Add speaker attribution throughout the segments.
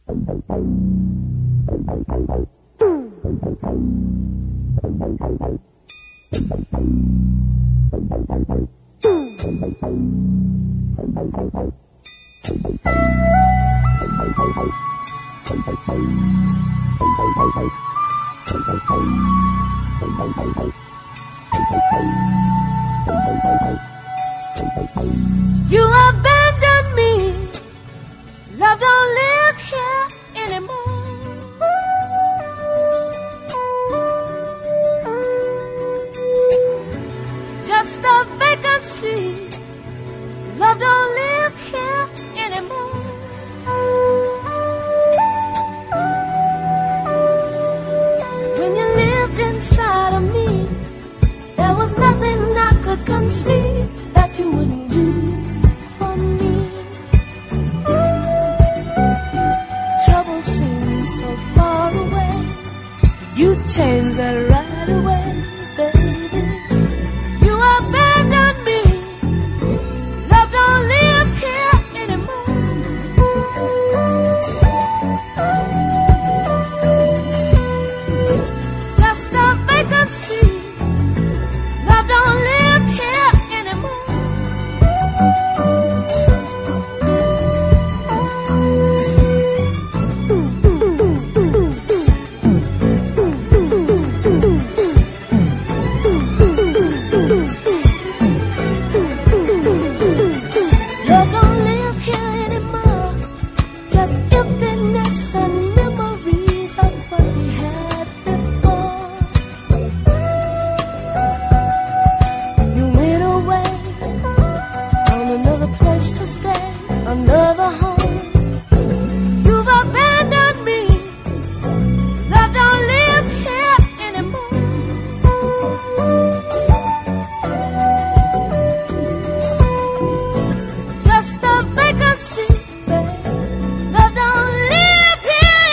Speaker 1: You abandoned me. Love don't live here anymore. Just a vacancy. Love don't live here anymore. When you lived inside of me, there was nothing I could conceive that you wouldn't do for me. Trouble seems so far away. You changed that right away, baby. You abandoned me. Love don't live here anymore. Just a vacancy. Love don't live here anymore. Love don't live here anymore. Just emptiness and memories of what we had before. You went away, found another place to stay, another home. You've abandoned me. Love don't live here anymore. Just a vacancy, babe. Love don't live here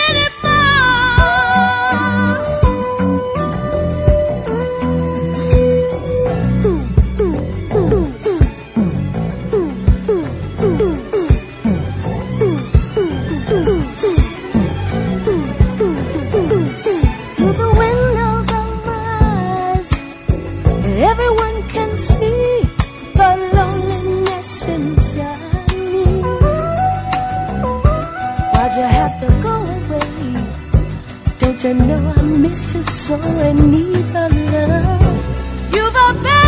Speaker 1: Through the windows of my eyes, everyone can see the loneliness inside me. Why'd you have to go away? Don't you know I miss you so and need your love? You've abandoned